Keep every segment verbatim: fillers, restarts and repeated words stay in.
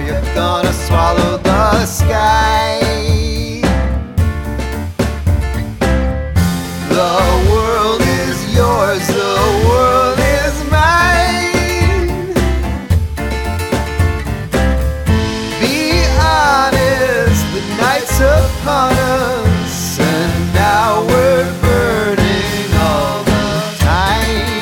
you gonna swallow the sky? The world is yours, the world is mine. Be honest, the night's upon us, and now we're burning all the time.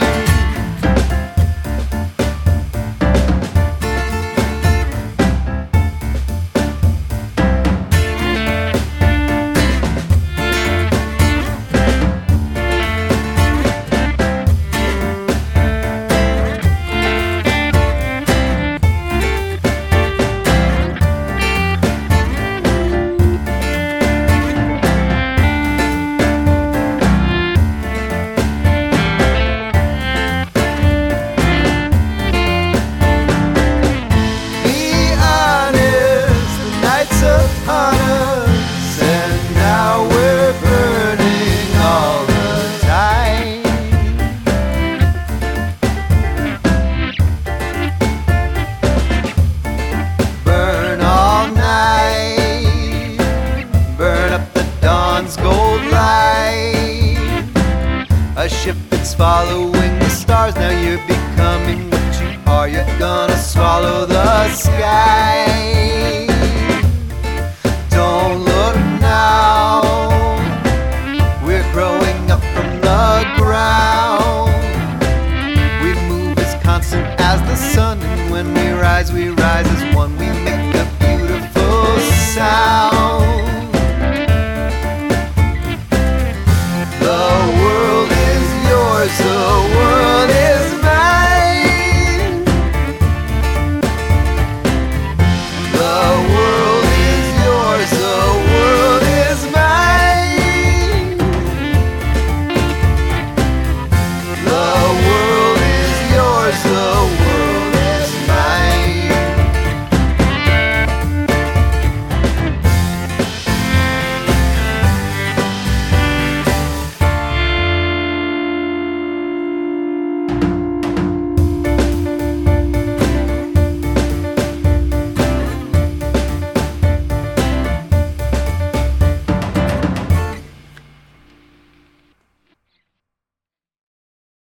Upon us, and now we're burning all the time. Burn all night, burn up the dawn's gold light. A ship that's following the stars, now you're becoming what you are. You're gonna swallow the sky. Don't look now, we're growing up from the ground. We move as constant as the sun, and when we rise, we rise as one. We make a beautiful sound. The world is yours, the